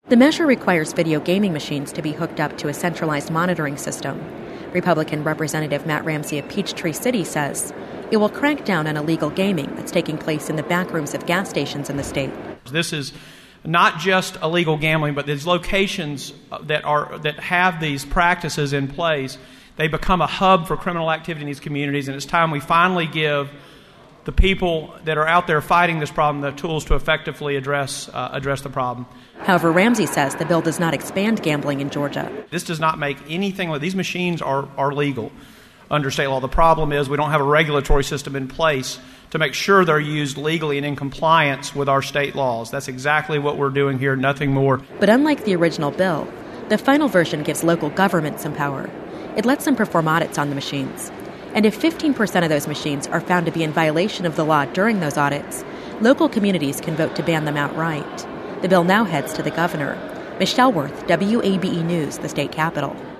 The measure requires video gaming machines to be hooked up to a centralized monitoring system. Republican Representative Matt Ramsey of Peachtree City says it will crank down on illegal gaming that's taking place in the back rooms of gas stations in the state. This is not just illegal gambling, but these locations that have these practices in place, they become a hub for criminal activity in these communities, and it's time we finally give the people that are out there fighting this problem the tools to effectively address the problem. However, Ramsey says the bill does not expand gambling in Georgia. This does not make anything these machines are legal under state law. The problem is we don't have a regulatory system in place to make sure they're used legally and in compliance with our state laws. That's exactly what we're doing here, nothing more. But unlike the original bill, the final version gives local government some power. It lets them perform audits on the machines. And if 15% of those machines are found to be in violation of the law during those audits, local communities can vote to ban them outright. The bill now heads to the governor. Michelle Worth, WABE News, the state capitol.